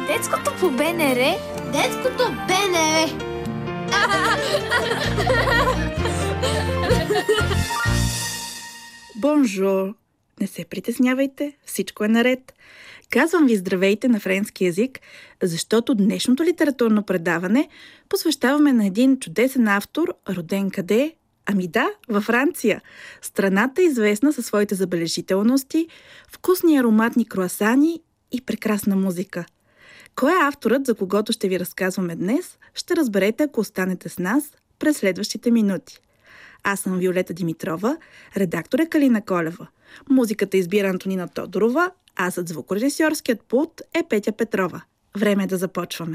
Детското по БНР. Детското БНР. Бонжур! Не се притеснявайте, всичко е наред. Казвам ви здравейте на френски език, защото днешното литературно предаване посвещаваме на един чудесен автор, роден къде? Ами да, във Франция. Страната е известна със своите забележителности, вкусни ароматни круасани и прекрасна музика. Кой е авторът, за когото ще ви разказваме днес, ще разберете, ако останете с нас през следващите минути. Аз съм Виолета Димитрова, редактор е Калина Колева. Музиката избира Антонина Тодорова, а зад звукорежисьорският пулт е Петя Петрова. Време е да започваме.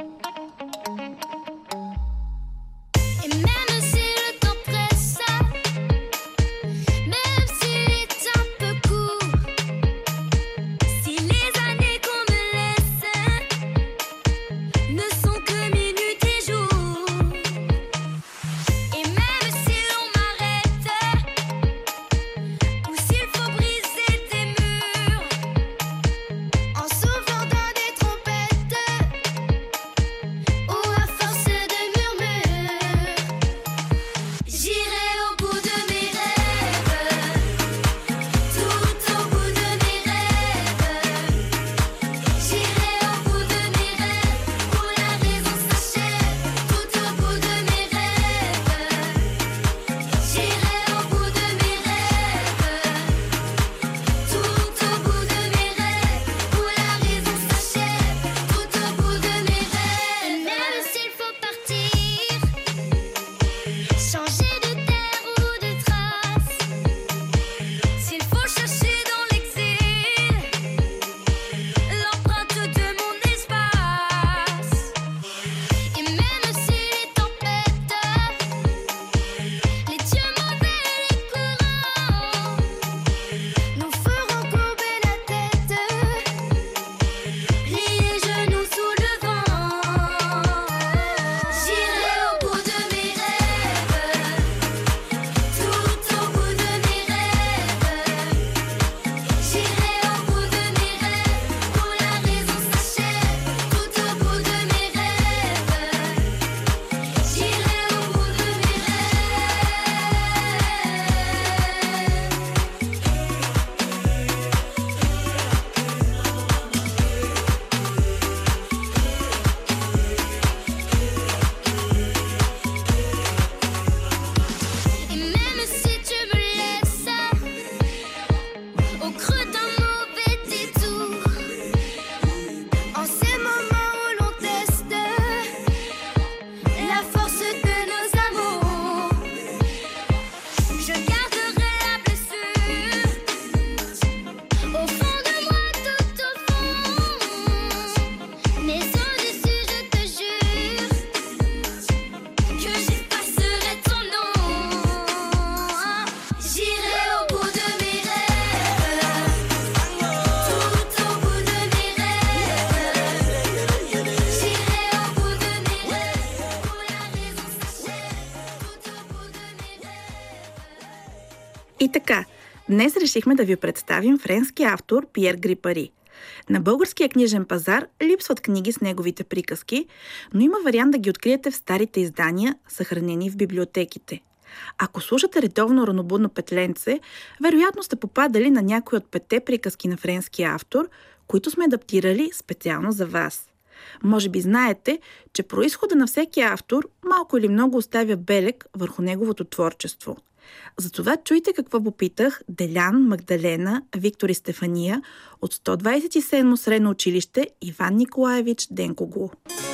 И така, днес решихме да ви представим френски автор Пиер Грипари. На българския книжен пазар липсват книги с неговите приказки, но има вариант да ги откриете в старите издания, съхранени в библиотеките. Ако слушате редовно ранобудно петленце, вероятно сте попадали на някои от 5 приказки на френския автор, които сме адаптирали специално за вас. Може би знаете, че произхода на всеки автор малко или много оставя белег върху неговото творчество. Затова чуйте какво попитах Делян, Магдалена, Виктор и Стефания от 127 средно училище Иван Николаевич Денкоглу.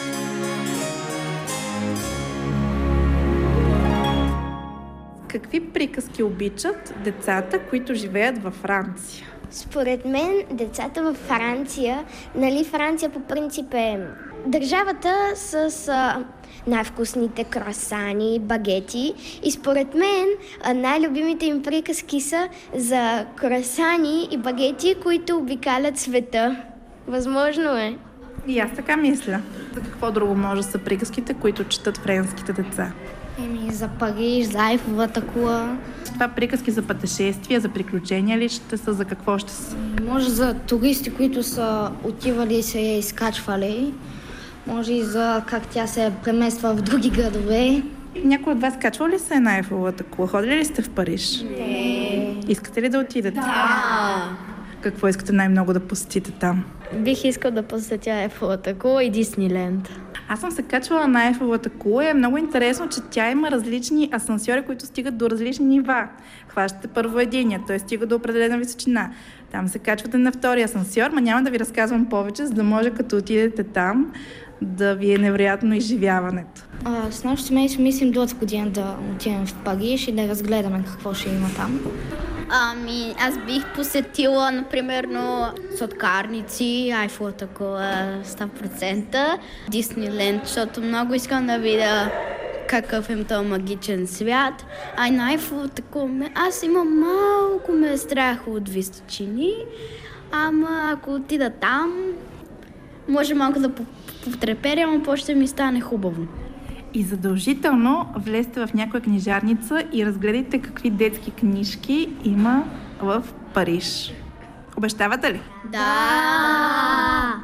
Какви приказки обичат децата, които живеят във Франция? Според мен, децата във Франция, Франция по принцип е държавата с най-вкусните круасани, багети и според мен най-любимите им приказки са за круасани и багети, които обикалят света. Възможно е. И аз така мисля. За какво друго може да са приказките, които четат френските деца? За Париж, за Айфовата кула. Това приказки за пътешествия, за приключения ли ще са, за какво ще са? Може за туристи, които са отивали и се изкачвали. Може и за как тя се премества в други градове. Някой от вас качва ли се на Айфовата кула? Ходили ли сте в Париж? Не. Искате ли да отидете? Да. Какво искате най-много да посетите там? Бих искал да посетя Айфовата кула и Дисниленд. Аз съм се качвала на Айфовата кула и е много интересно, че тя има различни асансьори, които стигат до различни нива. Хващате първо единия, той стига до определена височина. Там се качвате на втория асансьор, но няма да ви разказвам повече, за да може като отидете там да ви е невероятно изживяването. С нашото семейство мислим другата година да отидем в Париж и да разгледаме какво ще има там. Аз бих посетила, например, сладкарници, Айфовата кула 100%, Дисниленд, защото много искам да видя какъв е този магичен свят. А на Айфовата кула аз имам малко ме страх от височини, ама ако отида там, може малко да потреперя, но после ще ми стане хубаво. И задължително влезте в някоя книжарница и разгледайте какви детски книжки има в Париж. Обещавате ли? Да!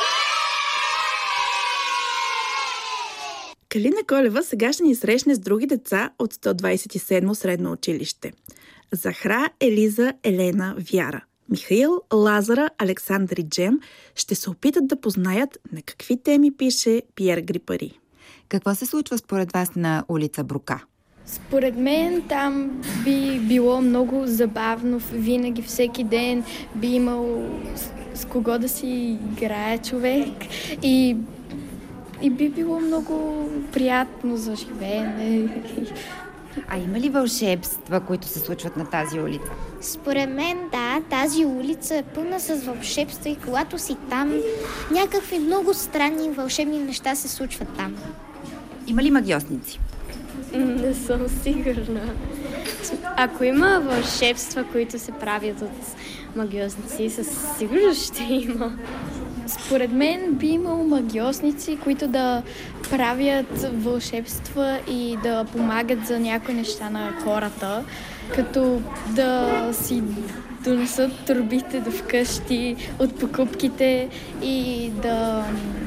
Калина Колева сега ще ни срещне с други деца от 127-мо средно училище. Захра, Елиза, Елена, Вяра, Михаил, Лазара, Александър и Джем ще се опитат да познаят на какви теми пише Пиер Грипари. Какво се случва според вас на улица Брока? Според мен там би било много забавно, винаги, всеки ден би имал с кого да си играе човек и би било много приятно за живеене. А има ли вълшебства, които се случват на тази улица? Според мен, да, тази улица е пълна с вълшебства и когато си там, някакви много странни вълшебни неща се случват там. Има ли магиосници? Не съм сигурна. Ако има вълшебства, които се правят от магиосници, със сигурност ще има. Според мен би имало магиосници, които да правят вълшебства и да помагат за някои неща на хората, като да си донесат торбите до вкъщи от покупките и да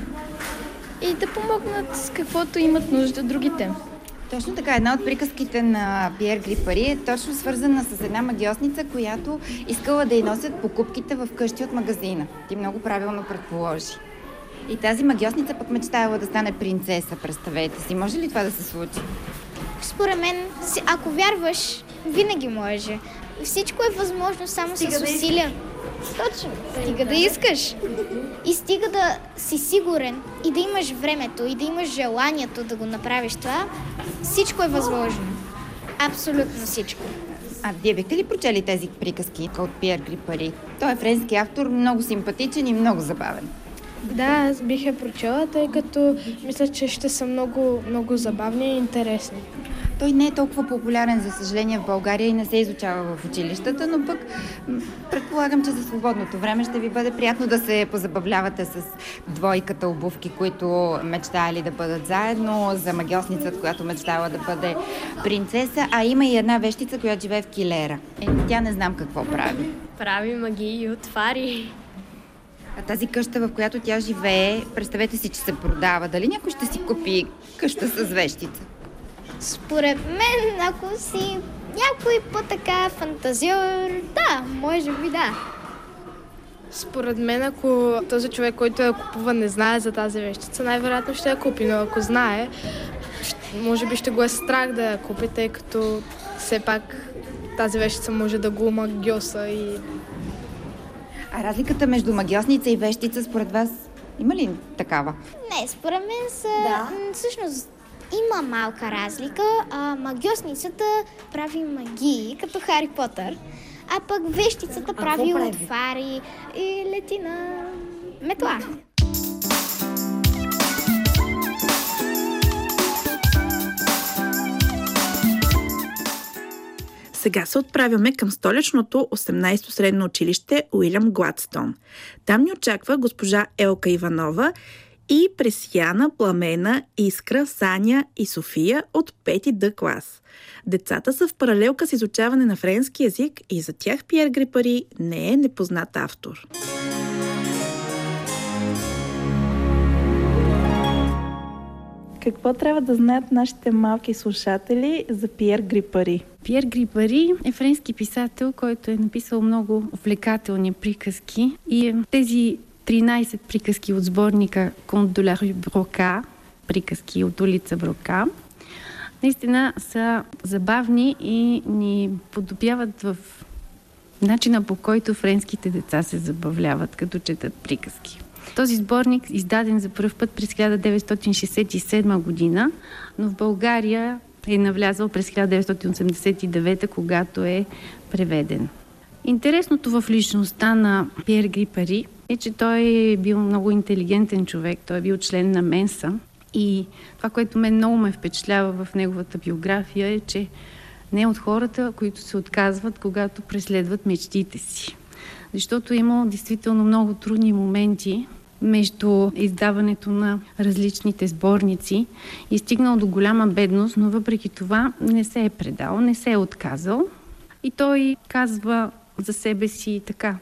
помогнат с каквото имат нужда другите. Точно така. Една от приказките на Пиер Грипари е точно свързана с една магиосница, която искала да й носят покупките в къщи от магазина. Ти много правилно предположи. И тази магиосница пък мечтаяла да стане принцеса, представете си. Може ли това да се случи? Според мен, ако вярваш, винаги може. Всичко е възможно само с усилия. Точно. Стига да искаш. И стига да си сигурен и да имаш времето и да имаш желанието да го направиш това, всичко е възможно. Абсолютно всичко. А вие бихте ли прочели тези приказки от Пиер Грипари? Той е френски автор, много симпатичен и много забавен. Да, аз бих я прочела, тъй като мисля, че ще са много, много забавни и интересни. Той не е толкова популярен, за съжаление, в България и не се изучава в училищата, но пък предполагам, че за свободното време ще ви бъде приятно да се позабавлявате с двойката обувки, които мечтали да бъдат заедно, за магиосницата, която мечтала да бъде принцеса, а има и една вещица, която живее в килера. Тя не знам какво прави. Прави магии и отвари. А тази къща, в която тя живее, представете си, че се продава. Дали някой ще си купи къща с вещица? Според мен, ако си някой по-така фантазиор, да, може би да. Според мен, ако този човек, който я купува, не знае за тази вещица, най-вероятно ще я купи, но ако знае, може би ще го е страх да я купи, тъй като все пак тази вещица може да го магиоса и... А разликата между магиосница и вещица, според вас, има ли такава? Не, според мен всъщност има малка разлика. Магиосницата прави магии, като Хари Потър, а пък вещицата прави отвари и лети на метла. Сега се отправяме към столичното 18-то средно училище Уилям Гладстон. Там ни очаква госпожа Елка Иванова и Пресияна, Пламена, Искра, Саня и София от 5 Д клас. Децата са в паралелка с изучаване на френски език и за тях Пиер Грипари не е непознат автор. Какво трябва да знаят нашите малки слушатели за Пиер Грипари? Пиер Грипари е френски писател, който е написал много увлекателни приказки и тези 13 приказки от сборника Conte de la rue Broca, приказки от улица Брока, наистина са забавни и ни подобяват в начина, по който френските деца се забавляват, като четат приказки. Този сборник, издаден за пръв път през 1967 година, но в България е навлязъл през 1989, когато е преведен. Интересното в личността на Пиер Грипари е, че той е бил много интелигентен човек. Той е бил член на Менса. И това, което мен много ме впечатлява в неговата биография е, че не е от хората, които се отказват, когато преследват мечтите си. Защото е имал действително много трудни моменти между издаването на различните сборници и стигнал до голяма бедност, но въпреки това не се е предал, не се е отказал. И той казва за себе си така: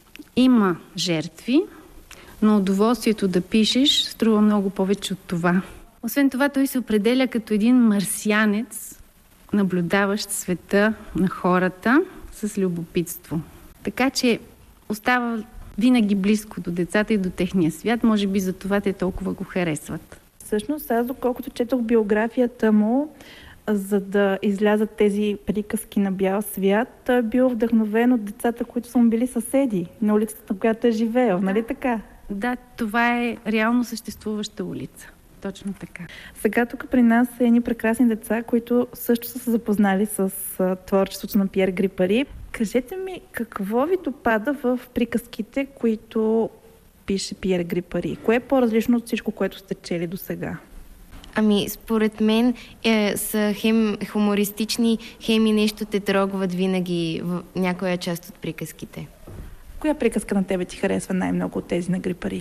има жертви, но удоволствието да пишеш струва много повече от това. Освен това, той се определя като един марсианец, наблюдаващ света на хората с любопитство. Така че остава винаги близко до децата и до техния свят. Може би за това те толкова го харесват. Всъщност, аз доколкото четох биографията му, за да излязат тези приказки на бял свят, той е бил вдъхновен от децата, които са му били съседи на улицата, на която е живеел. Нали така? Да, това е реално съществуваща улица. Точно така. Сега тук при нас са едни прекрасни деца, които също са се запознали с творчеството на Пиер Грипари. Кажете ми, какво ви допада в приказките, които пише Пиер Грипари? Кое е по-различно от всичко, което сте чели до сега? Ами, според мен са хем хумористични, хем и нещо те трогват винаги в някоя част от приказките. Коя приказка на тебе ти харесва най-много от тези на Грипари?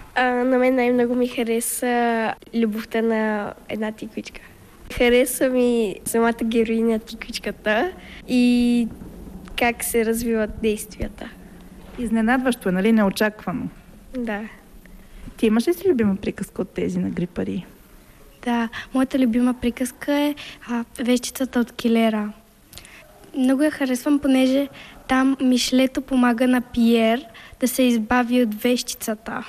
На мен най-много ми хареса любовта на една тиквичка. Хареса ми самата героиня тиквичката и как се развиват действията. Изненадващо е, нали? Неочаквано. Да. Ти имаш ли си любима приказка от тези на Грипари? Да, моята любима приказка е Вещицата от килера. Много я харесвам, понеже там Мишлето помага на Пиер да се избави от вещицата.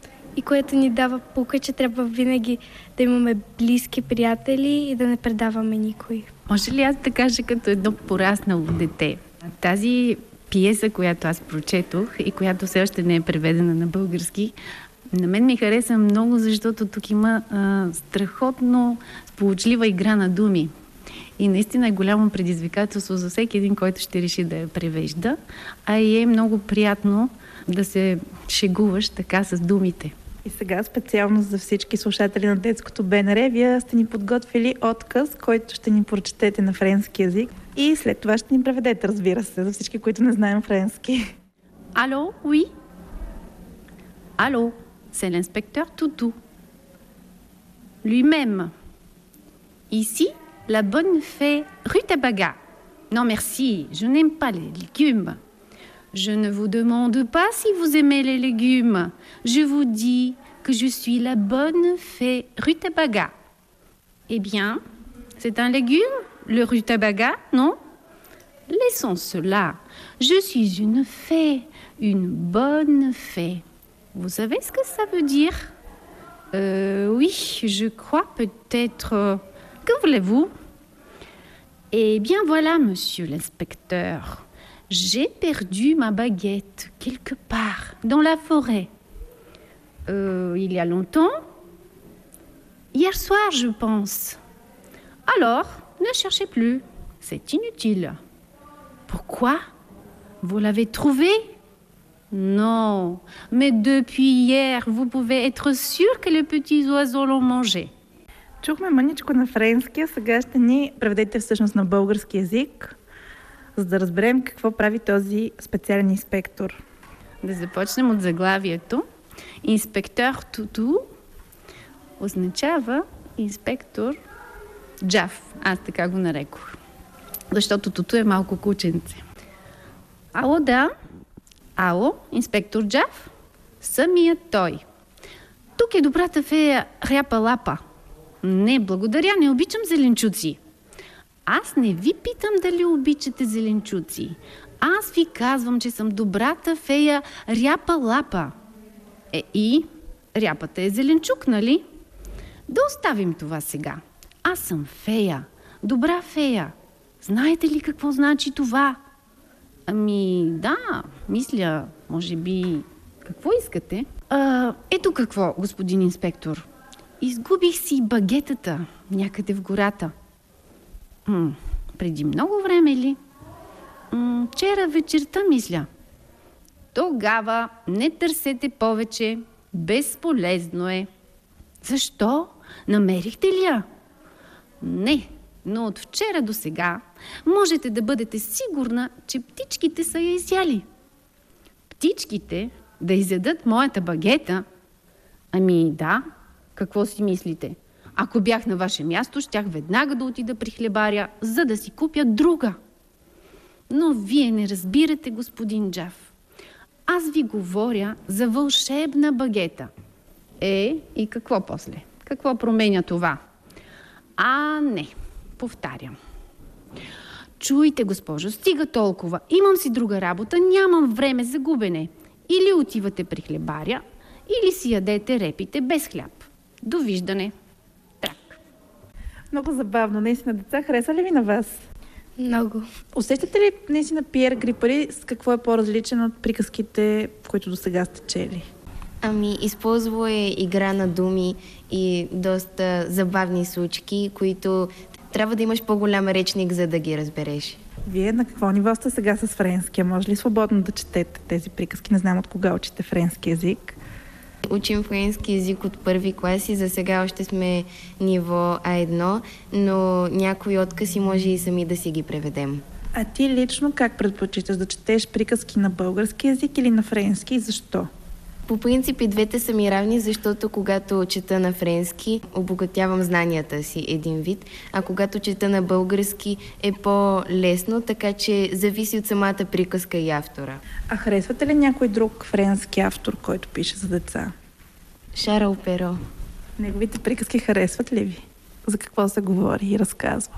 И което ни дава пука, че трябва винаги да имаме близки приятели и да не предаваме никой. Може ли аз да кажа като едно пораснало дете? Тази пиеса, която аз прочетох и която все още не е преведена на български, на мен ми хареса много, защото тук има страхотно сполучлива игра на думи. И наистина е голямо предизвикателство за всеки един, който ще реши да я превежда, а и е много приятно да се шегуваш така с думите. И сега специално за всички слушатели на Детското БНР, вие сте ни подготвили отказ, който ще ни прочетете на френски език и след това ще ни преведете, разбира се, за всички, които не знаем френски. Allô, oui? Allô, c'est l'inspecteur Toutou. Lui-même. Ici, la bonne fée rutabaga. Non merci, je n'aime pas les légumes. Je ne vous demande pas si vous aimez les légumes. Je vous dis que je suis la bonne fée rutabaga. Eh bien, c'est un légume, le rutabaga, non? Laissons cela. Je suis une fée, une bonne fée. Vous savez ce que ça veut dire? Oui, je crois peut-être... Que voulez-vous? Eh bien voilà, monsieur l'inspecteur. J'ai perdu ma baguette quelque part dans la forêt. Il y a longtemps? Hier soir, je pense. Alors, ne cherchez plus. C'est inutile. Pourquoi? Vous l'avez trouvée? Non, mais depuis hier, vous pouvez être sûr que les petits oiseaux l'ont mangé. Чухме мъничко на френски, а сега ще ни преведете всъщност на български език, за да разберем какво прави този специален инспектор. Да започнем от заглавието. Инспектор Туту означава инспектор Джаф. Аз така го нарекох. Защото Туту е малко кученце. Ало, да. Ало, инспектор Джаф? Самият той. Тук е добрата фея Ряпа-Лапа. Не, благодаря, не обичам зеленчуци. Аз не ви питам дали обичате зеленчуци. Аз ви казвам, че съм добрата фея Ряпа-Лапа. И ряпата е зеленчук, нали? Да оставим това сега. Аз съм фея. Добра фея. Знаете ли какво значи това? Ами, да, мисля, може би... Какво искате? Ето какво, господин инспектор. Изгубих си багетата някъде в гората. Преди много време ли? Вчера вечерта, мисля. Тогава не търсете повече. Безполезно е. Защо? Намерихте ли я? Не, но от вчера до сега можете да бъдете сигурна, че птичките са я изяли. Птичките да изядат моята багета? Ами да, какво си мислите? Ако бях на ваше място, щях веднага да отида при хлебаря, за да си купя друга. Но вие не разбирате, господин Джаф. Аз ви говоря за вълшебна багета. И какво после? Какво променя това? Не, повтарям. Чуйте, госпожо, стига толкова. Имам си друга работа, нямам време за губене. Или отивате при хлебаря, или си ядете репите без хляб. Довиждане. Так. Много забавно. Наистина, деца, хареса ли ви на вас? Много. Усещате ли наистина Пиер Грипари с какво е по-различен от приказките, които до сега сте чели? Ами, използвал е игра на думи и доста забавни случки, които трябва да имаш по-голям речник, за да ги разбереш. Вие на какво ниво сте сега с френския? Може ли свободно да четете тези приказки? Не знам от кога учите френски език. Учим френски език от първи клас и за сега още сме ниво А1, но някои откази може и сами да си ги преведем. А ти лично как предпочиташ да четеш приказки на български език или на френски и защо? По принцип и двете са ми равни, защото когато чета на френски, обогатявам знанията си един вид, а когато чета на български е по-лесно, така че зависи от самата приказка и автора. А харесвате ли някой друг френски автор, който пише за деца? Шарл Перо. Неговите приказки харесват ли ви? За какво се говори и разказва?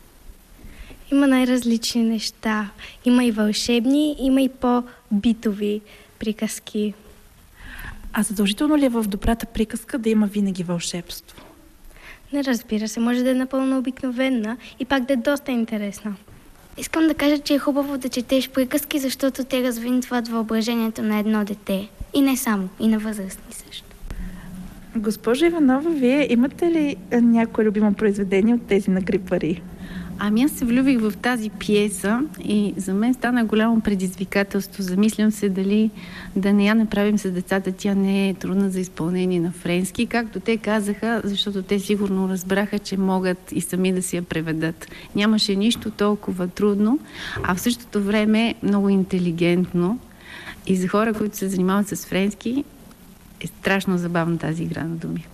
Има най-различни неща. Има и вълшебни, има и по-битови приказки. А задължително ли е в добрата приказка да има винаги вълшебство? Не, разбира се, може да е напълно обикновена и пак да е доста интересна. Искам да кажа, че е хубаво да четеш приказки, защото те развиват въображението на едно дете. И не само, и на възрастни също. Госпожо Иванова, вие имате ли някое любимо произведение от тези на Грипари? Ами аз се влюбих в тази пиеса и за мен стана голямо предизвикателство. Замислям се дали да не я направим с децата. Тя не е трудна за изпълнение на френски, както те казаха, защото те сигурно разбраха, че могат и сами да си я преведат. Нямаше нищо толкова трудно, а в същото време много интелигентно. И за хора, които се занимават с френски, е страшно забавна тази игра на думи.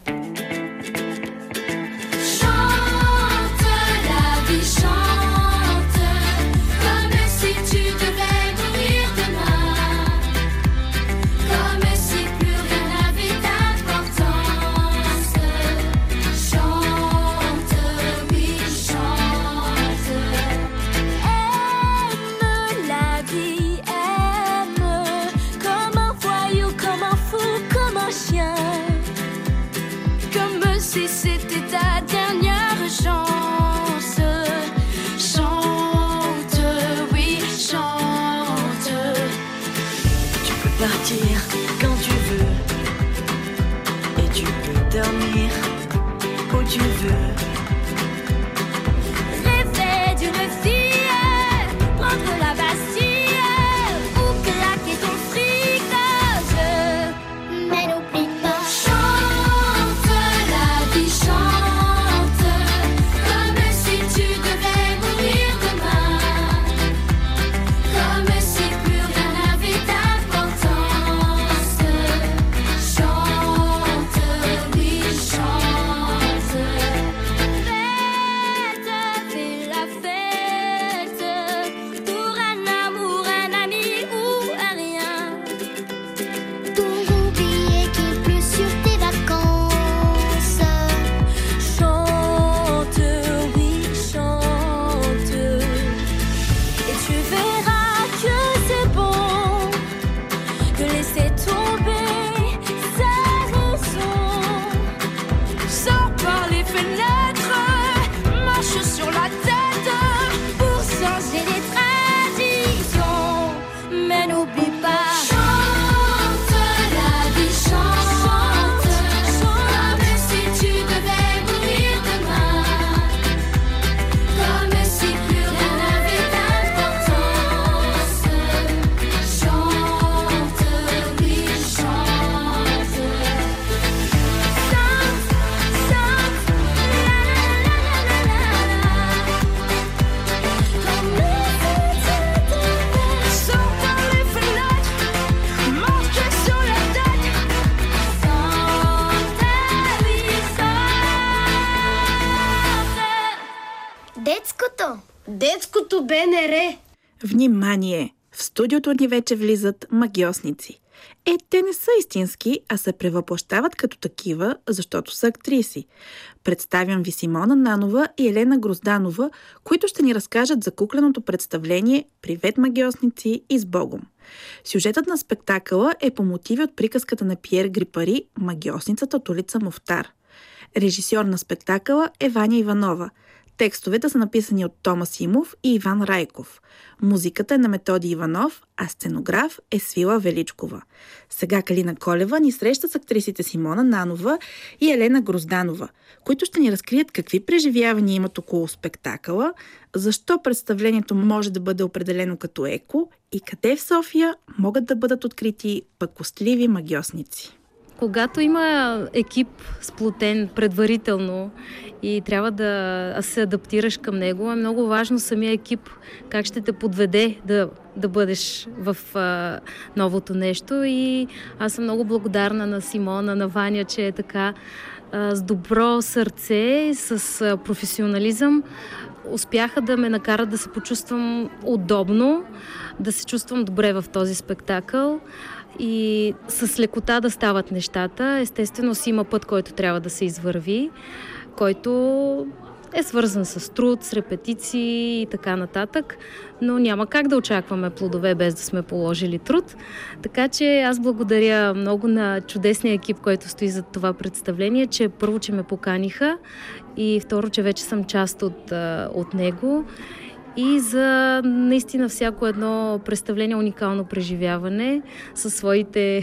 Детското БНР! Внимание! В студиото ни вече влизат магиосници. Те не са истински, а се превъплъщават като такива, защото са актриси. Представям ви Симона Нанова и Елена Грозданова, които ще ни разкажат за кукленото представление «Привет, магиосници и с Богом». Сюжетът на спектакъла е по мотиви от приказката на Пиер Грипари «Магиосницата от улица Муфтар». Режисьор на спектакъла е Ваня Иванова. Текстовете са написани от Тома Симов и Иван Райков. Музиката е на Методи Иванов, а сценограф е Свила Величкова. Сега Калина Колева ни среща с актрисите Симона Нанова и Елена Грозданова, които ще ни разкрият какви преживявания имат около спектакъла, защо представлението може да бъде определено като еко и къде в София могат да бъдат открити пъкостливи магиосници. Когато има екип сплотен предварително и трябва да се адаптираш към него, е много важно самия екип как ще те подведе да бъдеш в новото нещо. И аз съм много благодарна на Симона, на Ваня, че е така с добро сърце, с професионализъм успяха да ме накарат да се почувствам удобно, да се чувствам добре в този спектакъл и с лекота да стават нещата. Естествено си има път, който трябва да се извърви, който е свързан с труд, с репетиции и така нататък, но няма как да очакваме плодове без да сме положили труд. Така че аз благодаря много на чудесния екип, който стои зад това представление, че първо, че ме поканиха и второ, че вече съм част от него. И за наистина всяко едно представление уникално преживяване със своите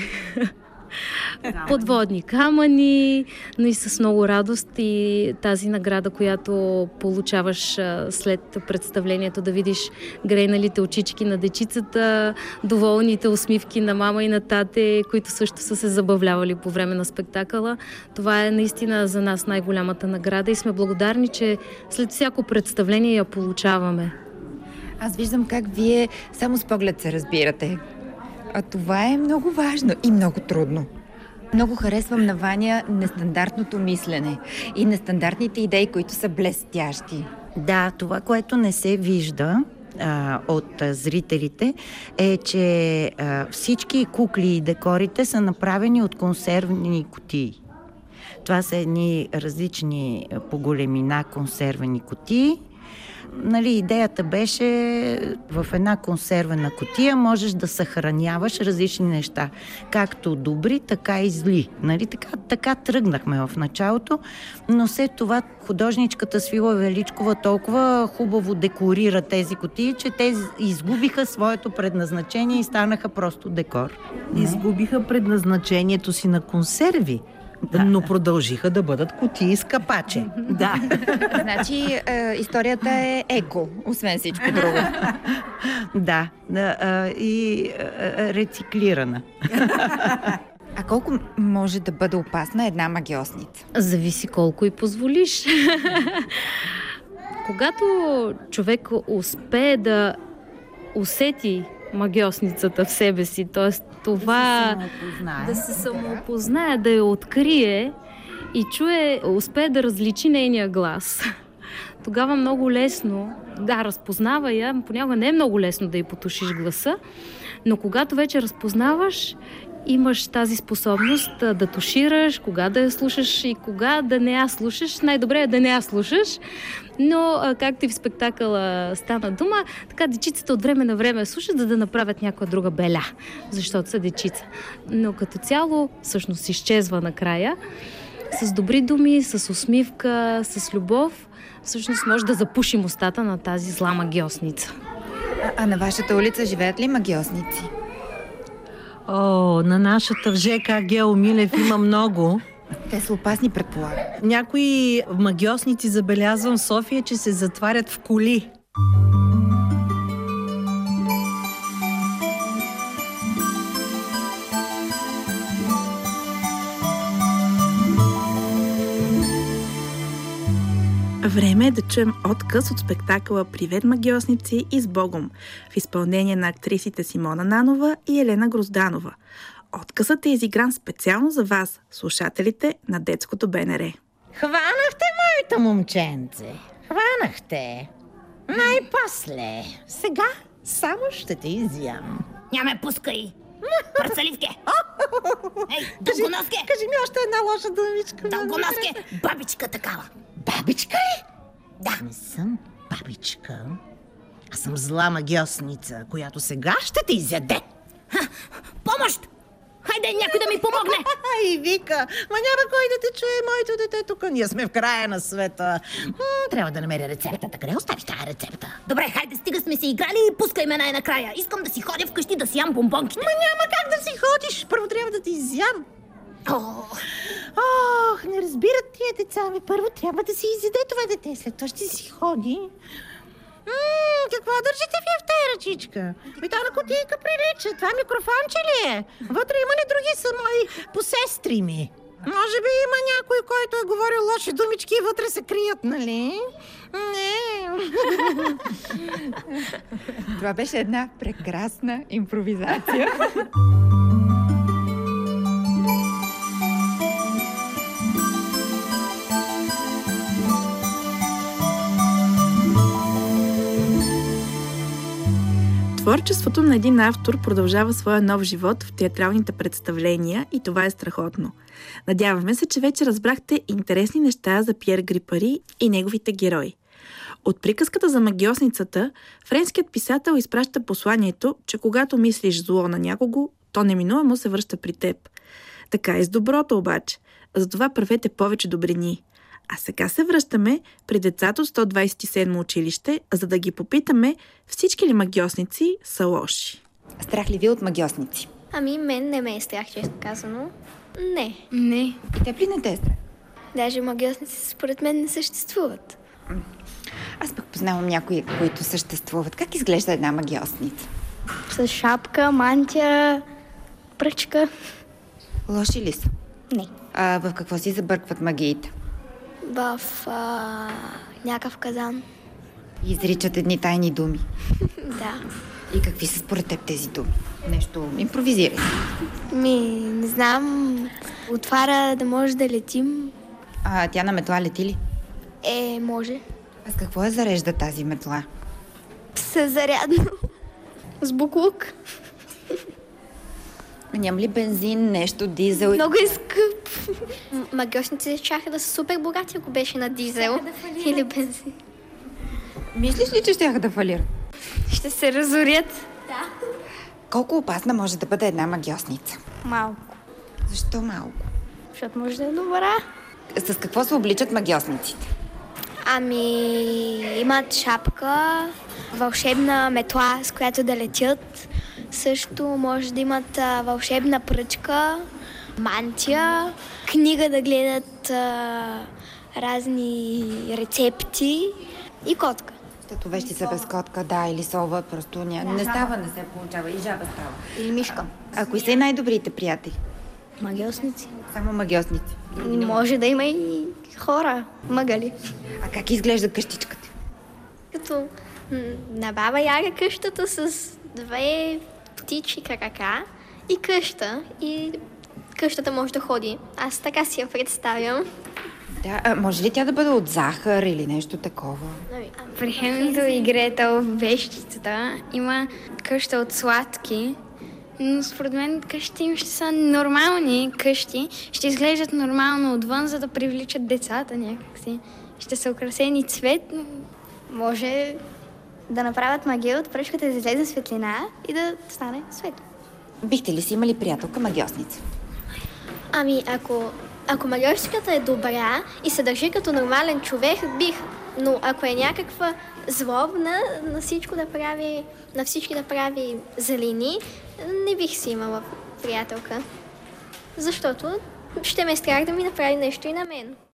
подводни камъни, но и с много радост и тази награда, която получаваш след представлението, да видиш грейналите очички на дечицата, доволните усмивки на мама и на тате, които също са се забавлявали по време на спектакъла. Това е наистина за нас най-голямата награда и сме благодарни, че след всяко представление я получаваме. Аз виждам как вие само с поглед се разбирате. А това е много важно и много трудно. Много харесвам на Ваня нестандартното мислене и нестандартните идеи, които са блестящи. Да, това, което не се вижда от зрителите, е, че всички кукли и декорите са направени от консервни кутии. Това са едни различни по големина консервени кутии. Идеята беше в една консервена кутия можеш да съхраняваш различни неща. Както добри, така и зли. Така тръгнахме в началото, но след това художничката Свила Величкова толкова хубаво декорира тези кутии, че те изгубиха своето предназначение и станаха просто декор. Изгубиха предназначението си на консерви. Но продължиха да бъдат кутии с капаче. Да. Значи историята е еко, освен всичко друго. Да, и рециклирана. А колко може да бъде опасна една магиосница? Зависи колко и позволиш. Когато човек успее да усети магиосницата в себе си, т.е. това да се самоопознае, да я открие и успее да различи нейния глас. Тогава много лесно, разпознава я, понякога не е много лесно да й потушиш гласа, но когато вече разпознаваш, имаш тази способност да тушираш, кога да я слушаш и кога да не я слушаш. Най-добре е да не я слушаш, но както и в спектакъла стана дума, така дечицата от време на време слушат, за да направят някоя друга беля, защото са дечица. Но като цяло всъщност изчезва накрая. С добри думи, с усмивка, с любов, всъщност може да запушим устата на тази зла магиосница. А на вашата улица живеят ли магиосници? На нашата в ЖК Гео Милев има много. Те са опасни, предполагам. Някои магиосници, забелязвам в София, че се затварят в коли. Време е да чуем откъс от спектакъла «Привет, магиосници и с Богом» в изпълнение на актрисите Симона Нанова и Елена Грозданова. Откъсът е изигран специално за вас, слушателите на детското БНР. Хванахте, моето момченце! Хванахте! Най-после. Сега само ще те изям. Няма пускай! Парцаливке! Ей, дългоноске! Кажи ми още една лоша думичка. Дългоноске! Бабичка такава! Бабичка ли? Да. Не съм бабичка. Аз съм зла магиосница, която сега ще те изяде. Помощ! Хайде някой да ми помогне! И вика, ма няма кой да те чуе, моето дете тук. Ние сме в края на света. Трябва да намеря рецептата. Къде оставиш тая рецепта? Добре, хайде, стига сме си играли и пускай ме най-накрая. Искам да си ходя вкъщи да си ям бомбонките. Ма няма как да си ходиш. Първо трябва да те изям. Ох, не разбират тия деца ми. Първо трябва да си изяде това дете. След това ще си ходи. Какво държите ви в тая ръчичка? Ми та на кутийка прилича. Това микрофонче ли е? Вътре има ли други са мои посестри ми? Може би има някой, който е говорил лоши думички и вътре се крият, нали? Не. Това беше една прекрасна импровизация. Творчеството на един автор продължава своя нов живот в театралните представления и това е страхотно. Надяваме се, че вече разбрахте интересни неща за Пиер Грипари и неговите герои. От приказката за магиосницата, френският писател изпраща посланието, че когато мислиш зло на някого, то неминуемо се връща при теб. Така и с доброто обаче. Затова правете повече добрини. А сега се връщаме при децата от 127 училище, за да ги попитаме всички ли магиосници са лоши. Страх ли ви от магиосници? Ами, мен не ме е страх, често казано. Не. Не. И теб ли не те е страх? Даже магиосници според мен не съществуват. Аз пък познавам някои, които съществуват. Как изглежда една магиосница? С шапка, мантия, пръчка. Лоши ли са? Не. В какво си забъркват магиите? В някакъв казан. И изричат едни тайни думи. Да. И какви са според теб тези думи? Нещо импровизирай. Не знам. Отваря да може да летим. Тя на метла лети ли? Може. А с какво зарежда тази метла? С зарядно. С буклук. Няма ли бензин, нещо, дизел? Много е скъп. Магиосниците чаха да са супер богати, ако беше на дизел или бензин. Мислиш ли, че щяха да фалират? Ще се разорят. Да. Колко опасна може да бъде една магиосница? Малко. Защо малко? Защото може да е добра. С какво се обличат магиосниците? Имат шапка, вълшебна метла, с която да летят. Също може да имат вълшебна пръчка, мантия, книга да гледат, разни рецепти и котка. Тато вещи са без котка, да, или сова, просто не става, не се получава. И жаба става. Или мишка. А кои са и най-добрите приятели? Магиосници. Само магиосници. Може да има и хора, мъгали. А как изглежда къщичката? Като на баба Яга къщата с две птичи крака и къща. И къщата може да ходи. Аз така си я представям. Да, може ли тя да бъде от захар или нещо такова? При Хензел и Гретел в вещицата има къща от сладки, но според мен къщите им ще са нормални къщи, ще изглеждат нормално отвън, за да привличат децата някакси. Ще са украсени цветно. Може да направят магия от пръчката да излезе светлина и да стане светло. Бихте ли си имали приятелка магиосница? Ако магиосницата е добра и се държи като нормален човек, бих. Но ако е някаква злобна, на всички да прави злини, не бих си имала приятелка. Защото ще ме страх да ми направи нещо и на мен.